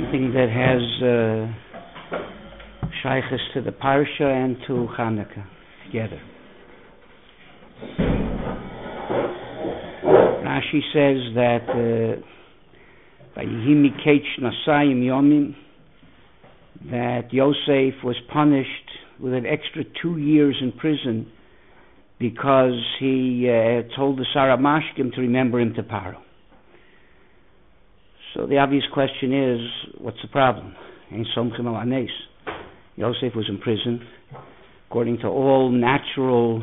something that has shaykhs to the Parsha and to Hanukkah together. Rashi says that that Yosef was punished with an extra 2 years in prison because he told the Sarah Mashkim to remember him to Paro. So the obvious question is, what's the problem? Yosef was in prison. According to all natural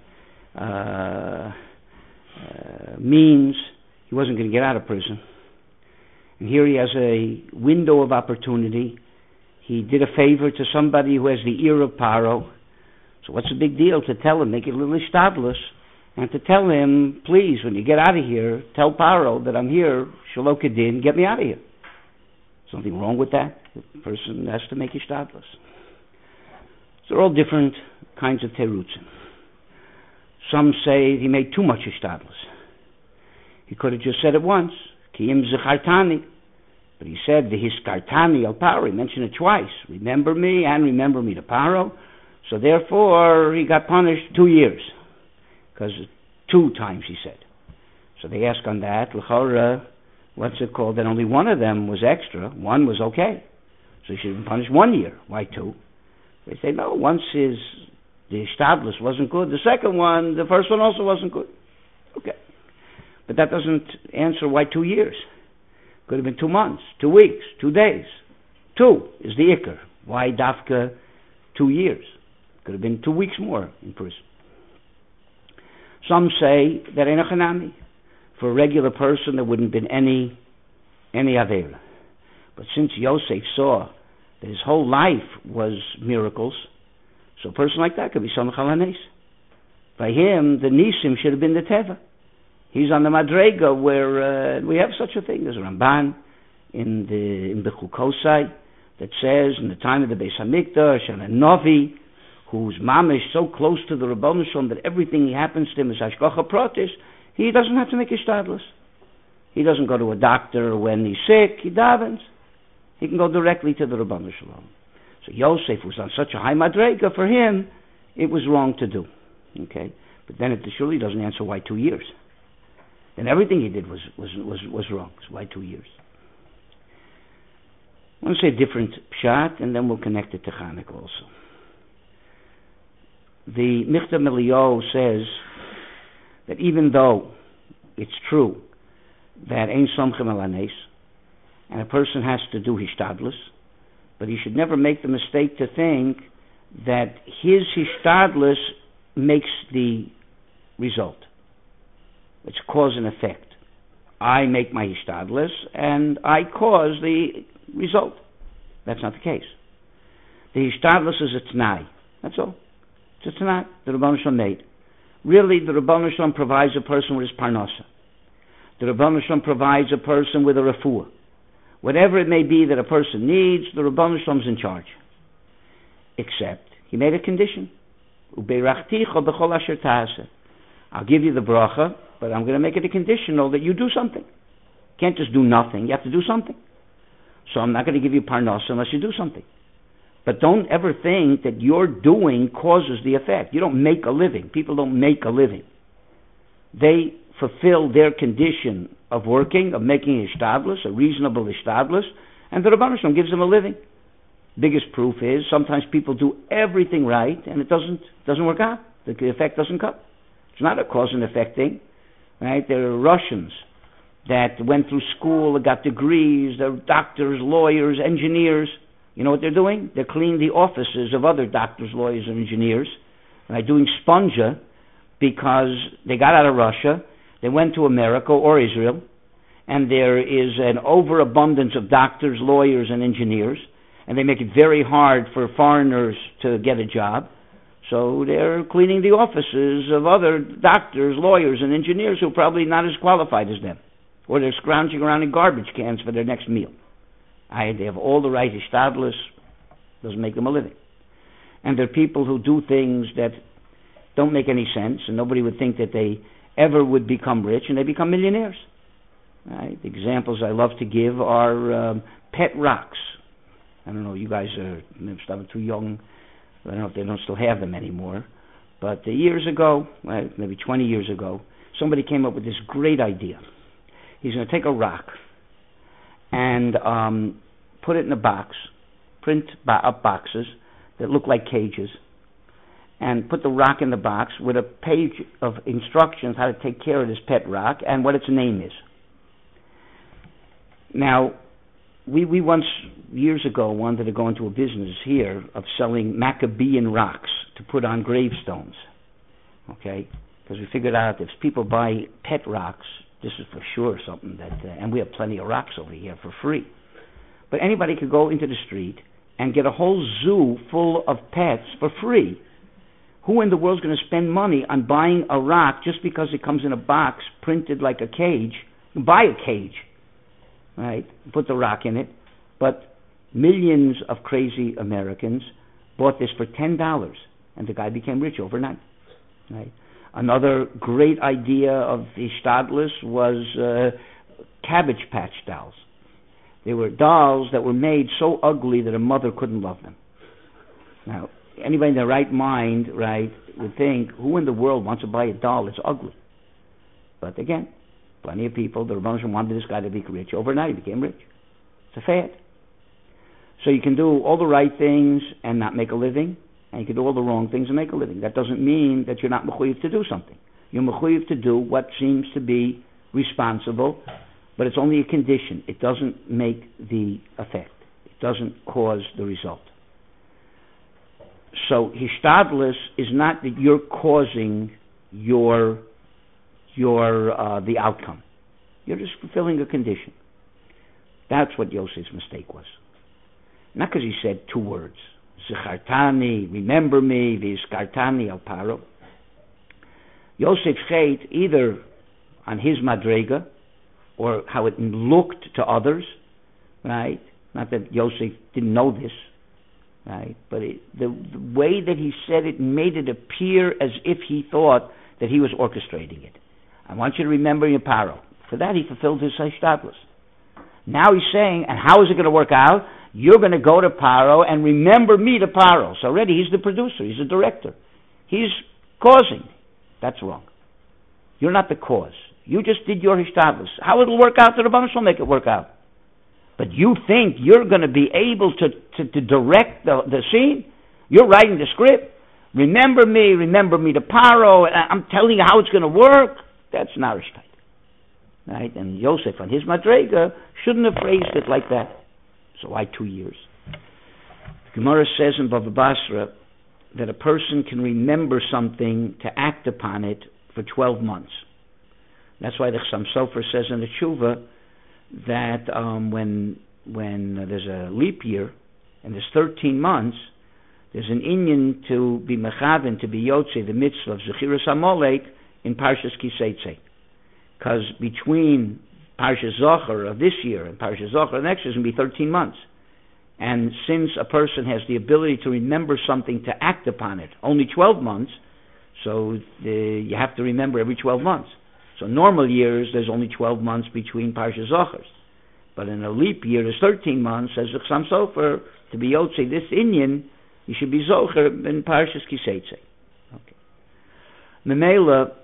means, he wasn't going to get out of prison. And here he has a window of opportunity. He did a favor to somebody who has the ear of Paro. So what's the big deal to tell him, make it a little ishtadlus, and to tell him, please, when you get out of here, tell Paro that I'm here, Shalom Kedin, get me out of here. There's nothing wrong with that. The person has to make ishtadlus. So they're all different kinds of terutzim. Some say he made too much ishtadlus. He could have just said it once, Kiyim Zechartani. But he said, the Hiskartani al Paro. He mentioned it twice. Remember me and remember me to Paro. So therefore, he got punished 2 years. Because 2 times he said. So they ask on that, L'chora, what's it called? That only one of them was extra. One was okay. So he should have been punished 1 year. Why 2? They say, no, once the Ishtadlus wasn't good. The second one, the first one also wasn't good. Okay. But that doesn't answer why 2 years. Could have been 2 months, 2 weeks, 2 days. 2 is the Iker. Why Dafka 2 years? Could have been 2 weeks more in prison. Some say that in a chanami, for a regular person there wouldn't have been any avera. But since Yosef saw that his whole life was miracles, so a person like that could be samach al hanes. By him, the nisim should have been the teva. He's on the madrega where we have such a thing. There's a Ramban in the Chukosai that says in the time of the Beis Hamikdash and a Novi whose mamish so close to the Rebbeinu Shalom that everything happens to him is hashgacha pratis, he doesn't have to make ishtadlus. He doesn't go to a doctor when he's sick. He davens. He can go directly to the Rebbeinu Shalom. So Yosef was on such a high madrega. For him, it was wrong to do. Okay, but then it surely doesn't answer why 2 years. Then everything he did was wrong. So why 2 years? I want to say a different pshat, and then we'll connect it to Chanukah also. The Michtav Eliyahu says that even though it's true that ein somchem al hanes, and a person has to do hishtadlus, but he should never make the mistake to think that his hishtadlus makes the result. It's cause and effect. I make my hishtadlus, and I cause the result. That's not the case. The hishtadlus is a t'nai. That's all. It's a t'nai. The Rebbeinu Shalom made. Really, the Rebbeinu Shalom provides a person with his parnasa. The Rebbeinu Shalom provides a person with a refuah. Whatever it may be that a person needs, the Rebbeinu Shalom's in charge. Except, he made a condition. Ubeirachticha b'chol asher ta'aseh. I'll give you the bracha, but I'm going to make it a conditional that you do something. You can't just do nothing. You have to do something. So I'm not going to give you parnasa unless you do something. But don't ever think that your doing causes the effect. You don't make a living. People don't make a living. They fulfill their condition of working, of making ishtadlus, a reasonable ishtadlus, and the Rebbeinu Shalom gives them a living. Biggest proof is sometimes people do everything right and it doesn't work out. The effect doesn't come. It's not a cause and effect thing. Right? There are Russians that went through school, got degrees, they're doctors, lawyers, engineers. You know what they're doing? They're cleaning the offices of other doctors, lawyers, and engineers. And they're doing sponja because they got out of Russia, they went to America or Israel, and there is an overabundance of doctors, lawyers, and engineers, and they make it very hard for foreigners to get a job. So they're cleaning the offices of other doctors, lawyers, and engineers who are probably not as qualified as them. Or they're scrounging around in garbage cans for their next meal. They have all the right hishtadlus, doesn't make them a living. And there are people who do things that don't make any sense, and nobody would think that they ever would become rich, and they become millionaires. Right? The examples I love to give are pet rocks. I don't know, you guys are too young. I don't know if they don't still have them anymore. But years ago, maybe 20 years ago, somebody came up with this great idea. He's going to take a rock and put it in a box, print up boxes that look like cages, and put the rock in the box with a page of instructions how to take care of this pet rock and what its name is. Now, we once, years ago, wanted to go into a business here of selling Maccabean rocks to put on gravestones, okay? Because we figured out if people buy pet rocks, this is for sure something that, and we have plenty of rocks over here for free. But anybody could go into the street and get a whole zoo full of pets for free. Who in the world is going to spend money on buying a rock just because it comes in a box printed like a cage? Buy a cage, right? Put the rock in it. But millions of crazy Americans bought this for $10, and the guy became rich overnight, right? Another great idea of the Hishtadlus was Cabbage Patch dolls. They were dolls that were made so ugly that a mother couldn't love them. Now, anybody in their right mind, right, would think, who in the world wants to buy a doll that's ugly? But again, plenty of people, the Rebbeinu Shalom wanted this guy to be rich. Overnight, he became rich. It's a fad. So you can do all the right things and not make a living, and you can do all the wrong things and make a living. That doesn't mean that you're not mechuyev to do something. You're mechuyev to do what seems to be responsible, but it's only a condition. It doesn't make the effect. It doesn't cause the result. So Hishtadlus is not that you're causing the outcome. You're just fulfilling a condition. That's what Yosef's mistake was. Not because he said two words. Zichartani, remember me, v'izkartani al paro. Yosef chet either on his madrega or how it looked to others, right? Not that Yosef didn't know this, right? But the way that he said it made it appear as if he thought that he was orchestrating it. I want you to remember your paro. For that he fulfilled his Hishtadlus. Now he's saying, and how is it going to work out? You're going to go to Paro and remember me to Paro. So already he's the producer, he's the director. He's causing. That's wrong. You're not the cause. You just did your Hishtadlus. How it'll work out, the Rebbeinu will make it work out. But you think you're going to be able to direct the scene? You're writing the script. Remember me to Paro, and I'm telling you how it's going to work. That's Narishkeit. Right? And Yosef on his Madrega shouldn't have phrased it like that. So why 2 years? Gemara says in Bava Basra that a person can remember something to act upon it for 12 months. That's why the Chassam Sofer says in the Tshuva that when there's a leap year and there's 13 months, there's an inyan to be mechaven, to be yotze, the mitzvah of Zechiras HaMolek in Parshas Kiseitze. Because between Parshas Zohar of this year and Parshas Zohar of next year is going to be 13 months. And since a person has the ability to remember something to act upon it, only 12 months, so you have to remember every 12 months. So normal years, there's only 12 months between Parshas Zohars. But in a leap year, there's 13 months, says the Chassam Sofer, to be Yotze, this Inyan, you should be Zohar in Parshas Kiseitze. Okay. Memela,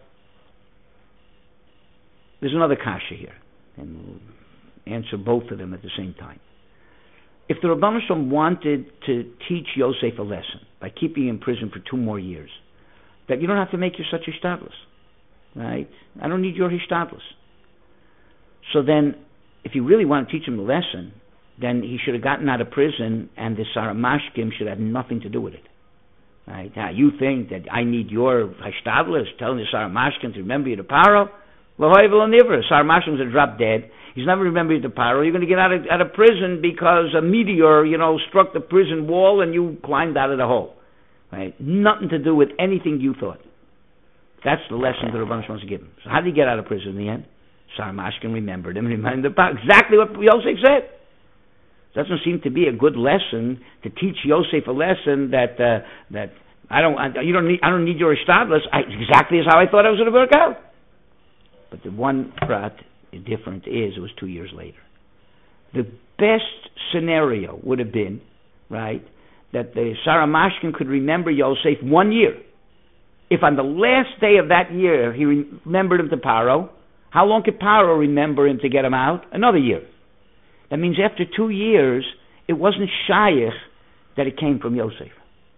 there's another kasha here, and we'll answer both of them at the same time. If the Rebbeinu Shalom wanted to teach Yosef a lesson by keeping him in prison for 2 more years, that you don't have to make your such Hishtadlus, right? I don't need your Hishtadlus. So then, if you really want to teach him a lesson, then he should have gotten out of prison, and the Saramashkim should have nothing to do with it. Right? Now, you think that I need your Hishtadlus, telling the Saramashkim to remember you to Paro? Saramashkim is drop dead. He's never remembered the Paro. You're going to get out of prison because a meteor, struck the prison wall and you climbed out of the hole. Right? Nothing to do with anything you thought. That's the lesson the Rebbeinu wants to give him. So how did he get out of prison in the end? Saramashkim remembered him and reminded the Paro. Exactly what Yosef said. Doesn't seem to be a good lesson to teach Yosef a lesson that I don't need your Hishtadlus. Exactly as how I thought it was going to work out. But the one prat different is it was 2 years later. The best scenario would have been, right, that the Saramashkin could remember Yosef 1 year. If on the last day of that year he remembered him to Paro, how long could Paro remember him to get him out? Another year. That means after 2 years, it wasn't shayach that it came from Yosef.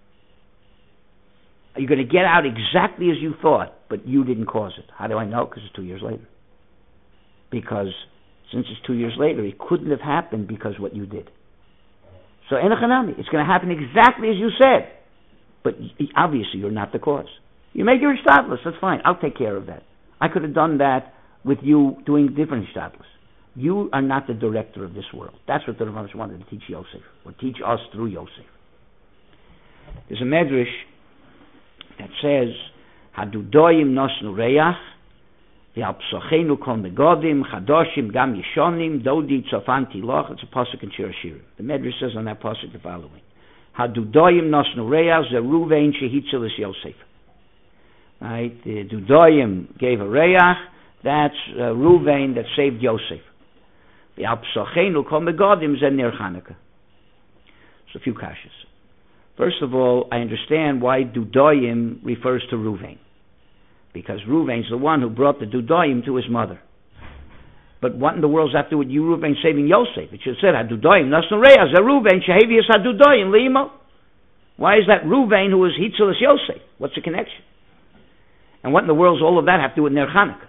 You're going to get out exactly as you thought, but you didn't cause it. How do I know? Because it's 2 years later. Because since it's 2 years later, it couldn't have happened because what you did. So enochanami, it's going to happen exactly as you said, but obviously you're not the cause. You make your hishtadlus, that's fine. I'll take care of that. I could have done that with you doing different hishtadlus. You are not the director of this world. That's what the Rav wanted to teach Yosef, or teach us through Yosef. There's a medrash that says, Hadudoyim nosnu reach, v'alpsochenu kol negodim, chadoshim gam yishonim, dodi tzofanti loch. It's a pasuk in Shir Hashirim. The medrash says on that pasuk the following: Hadudoyim nosnu reach, zeruvein shehitzilis Yosef. Right? The Dudoyim gave a reach. That's Ruvain that saved Yosef. The Alpsochenu kol megodim zen ner Chanukah. So a few kashas. First of all, I understand why Dudoyim refers to Ruvain, because Ruvain's the one who brought the Dudoyim to his mother. But what in the world does that have to do with you, Ruvain, saving Yosef? It should have said Hadudoyim nasnu reach Ruvain shehavius Hadudoyim liimo. Why is that Ruvain who was Hitzilas Yosef? What's the connection? And what in the world does all of that have to do with Ner Chanukah?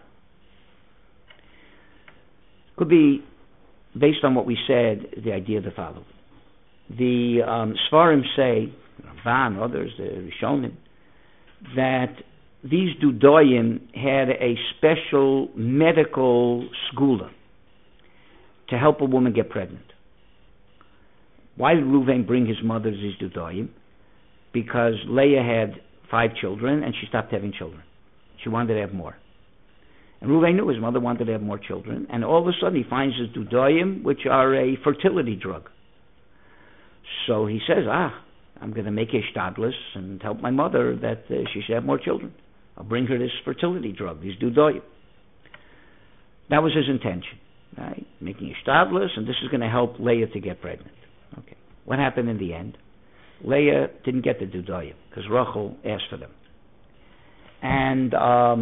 Could be, based on what we said, the idea of the following. The Sfarim say, Ramban, others, the Rishonim, that these Dudoyim had a special medical skula to help a woman get pregnant. Why did Reuven bring his mother these Dudoyim? Because Leah had 5 children and she stopped having children. She wanted to have more. And Reuven knew his mother wanted to have more children, and all of a sudden he finds his Dudoyim, which are a fertility drug. So he says, I'm going to make a shtadlis and help my mother that she should have more children. I'll bring her this fertility drug, these Dudoyim. That was his intention, right? Making a shtadlis, and this is going to help Leah to get pregnant. Okay. What happened in the end? Leah didn't get the Dudoyim because Rachel asked for them. And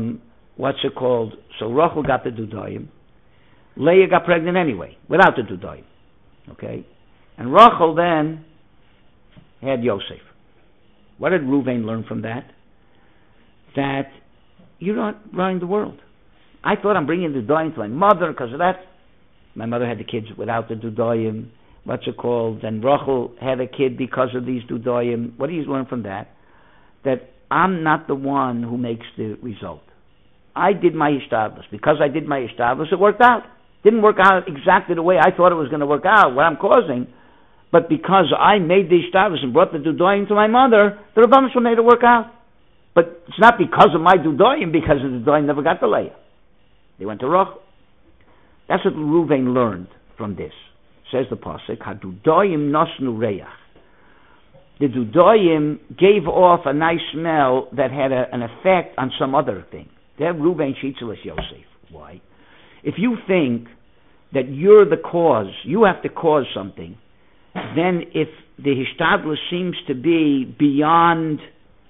so Rachel got the Dudoyim. Leah got pregnant anyway, without the Dudoyim. Okay? And Rachel then had Yosef. What did Reuven learn from that? That you're not running the world. I thought I'm bringing the Dudoyim to my mother because of that. My mother had the kids without the Dudoyim. Then Rachel had a kid because of these Dudoyim. What do you learn from that? That I'm not the one who makes the result. I did my hishtadlus. Because I did my hishtadlus, it worked out. Didn't work out exactly the way I thought it was going to work out, what I'm causing. But because I made the hishtadlus and brought the Dudoyim to my mother, the Rebbeinu Shalom made it work out. But it's not because of my Dudoyim, because the Dudoyim never got to Leah. They went to Rachel. That's what Reuven learned from this. Says the pasuk, Hadudoyim nosnu reach. The Dudoyim gave off a nice smell that had an effect on some other thing. They're Reuven Shitzelis Yosef. Why? If you think that you're the cause, you have to cause something, then if the hishtadlus seems to be beyond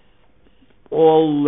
all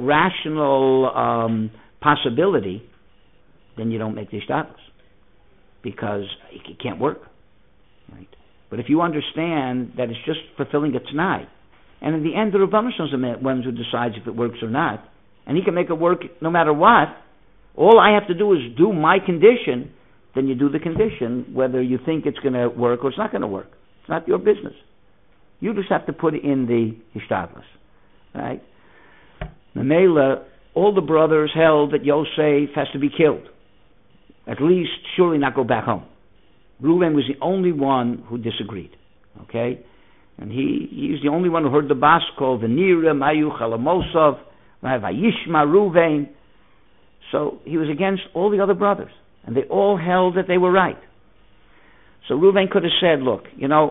rational possibility, then you don't make the hishtadlus, because it can't work. Right? But if you understand that it's just fulfilling a t'nai, and in the end the Rebbeinu Shalom is the one who decides if it works or not, and he can make it work no matter what, all I have to do is do my condition, then you do the condition, whether you think it's going to work or it's not going to work. It's not your business. You just have to put in the hishtadlus. Right? Mamela, all the brothers held that Yosef has to be killed. At least, surely not go back home. Reuven was the only one who disagreed. Okay? And he's the only one who heard the bas called V'nira Mayu Chalamosov Vayishma Reuven. So he was against all the other brothers. And they all held that they were right. So Reuven could have said, look,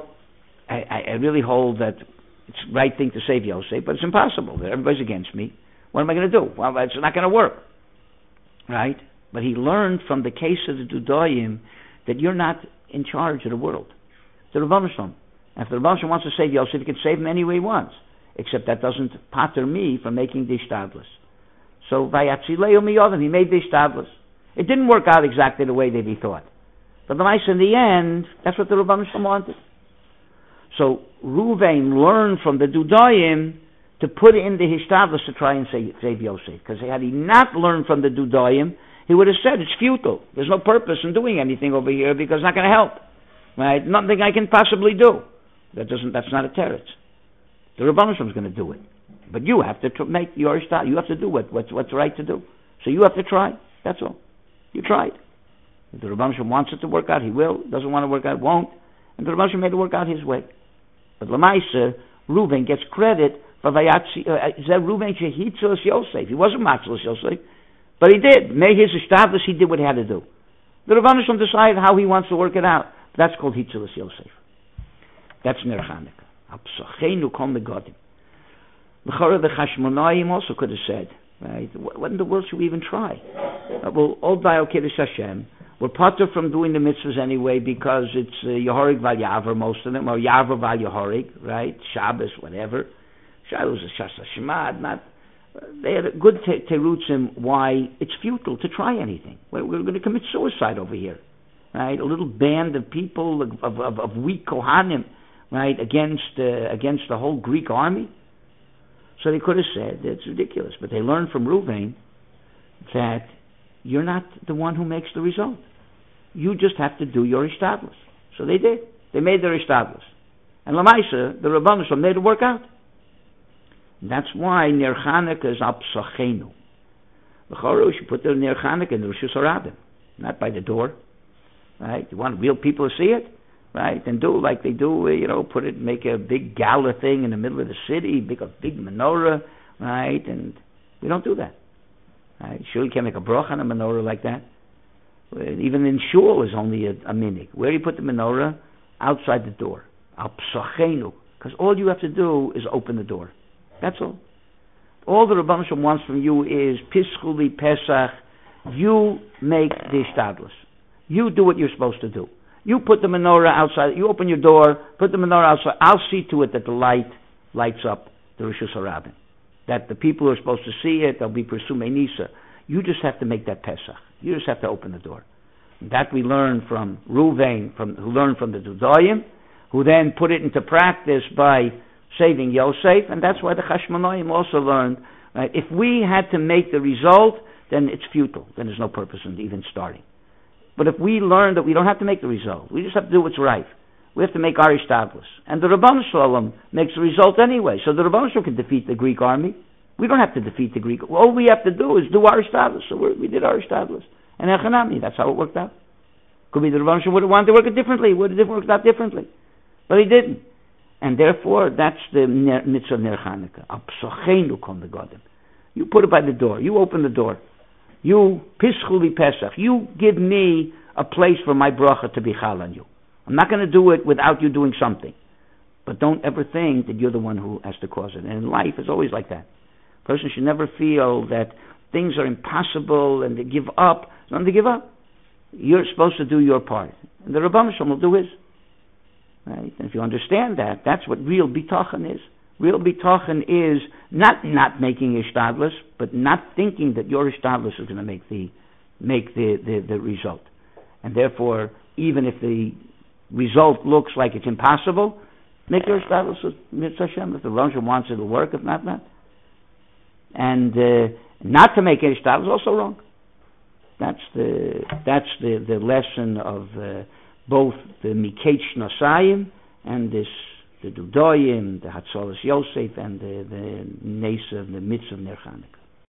I really hold that it's the right thing to save Yosef, but it's impossible. Everybody's against me. What am I going to do? Well, it's not going to work. Right? But he learned from the case of the Dudoyim that you're not in charge of the world. the Rebbeinu Shalom. And if the Rebbeinu Shalom wants to save Yosef, he can save him any way he wants. Except that doesn't pater me from making the ishtadlus. So Vayatzileu Miyodam, he made the ishtadlus. It didn't work out exactly the way that he thought. But the mice in the end, that's what the Rebbeinu Shalom wanted. So Ruvain learned from the Dudayim to put in the Hishtadlus to try and save Yosef. Because had he not learned from the Dudayim, he would have said it's futile. There's no purpose in doing anything over here because it's not going to help. Right? Nothing I can possibly do. That's not a teretz. The Rebbeinu Shalom is going to do it. But you have to make your Hishtadlus. You have to do what's right to do. So you have to try. That's all. You tried. If the Rebbeinu Shalom wants it to work out, he will. Doesn't want to work out, won't. And the Rebbeinu Shalom made it work out his way. But Lamaisa, Reuven gets credit for Vayatzi. Reuven shehitzos Yosef. He wasn't matzlos Yosef, but he did. Made his established. He did what he had to do. The Rebbeinu Shalom decided how he wants to work it out. That's called hitzos Yosef. That's Ner Chanukah. Apsochenu kol megodim. The Chashmonaim also could have said, right? What in the world should we even try? Well, all by Kiddush Hashem. We're patur from doing the mitzvahs anyway because it's Yehorig Val Yavar, most of them, or Yavar Val Yehorig, right? Shabbos, whatever. Shabbos is Shas Hashemad. They had a good terutzim why it's futile to try anything. We're going to commit suicide over here, right? A little band of people, of weak Kohanim, right, against the whole Greek army. So they could have said it's ridiculous, but they learned from Reuven that you're not the one who makes the result. You just have to do your ishtadlus. So they did. They made their ishtadlus. And Lamaisa, the Rebbeinu Shalom made it work out. And that's why Ner Chanukah is Apsochenu. The Chorus, you put the Ner Chanukah in the Rosh Hashanah, not by the door. Right? You want real people to see it? Right? And do like they do, put it, make a big gala thing in the middle of the city, make a big menorah, right? And we don't do that. Right? Sure, you can't make a bracha on a menorah like that. Even in shul is only a minig. Where do you put the menorah? Outside the door. Al-psachenu. Because all you have to do is open the door. That's all. All the Rebbeinu Shalom wants from you is Pischuli Pesach. You make the ishtadlus. You do what you're supposed to do. You put the menorah outside. You open your door, put the menorah outside. I'll see to it that the light lights up the Rosh Hashanah. That the people who are supposed to see it, they'll be Persumei Nisa. You just have to make that Pesach. You just have to open the door. And that we learn from Reuven, who learned from the Dudayim, who then put it into practice by saving Yosef, and that's why the Chashmonaim also learned, right, if we had to make the result, then it's futile. Then there's no purpose in even starting. But if we learn that we don't have to make the result, we just have to do what's right. We have to make our ishtadlus. And the Rebbeinu Shalom makes the result anyway. So the Rebbeinu Shalom can defeat the Greek army. We don't have to defeat the Greek. All we have to do is do our ishtadlus. So we did our ishtadlus. And Echanami, that's how it worked out. Could be the Rebbeinu Shalom would have wanted to work it differently. Would have worked out differently. But he didn't. And therefore, that's the mitzvah of Ner Chanukah. Apsochenu kol megodim. You put it by the door. You open the door. You pischuli Pesach. You give me a place for my bracha to be chal on you. I'm not going to do it without you doing something. But don't ever think that you're the one who has to cause it. And in life, it's always like that. A person should never feel that things are impossible and they give up. It's not to give up. You're supposed to do your part. And the Rebbeinu Shalom will do his. Right? And if you understand that, that's what real bitachon is. Real bitachon is not making ishtadlus, but not thinking that your ishtadlus is going to make the result. And therefore, even if the result looks like it's impossible, make your ishtadlus mitzvah Hashem. If the Rebbeinu wants it, it'll work. If not. And not to make an ishtadlus is also wrong. That's the lesson of both the Miketz Nosayim and the Dudayim, the Hatzalas Yosef, and the Nesa of the Mitzvah of Ner Chanukah.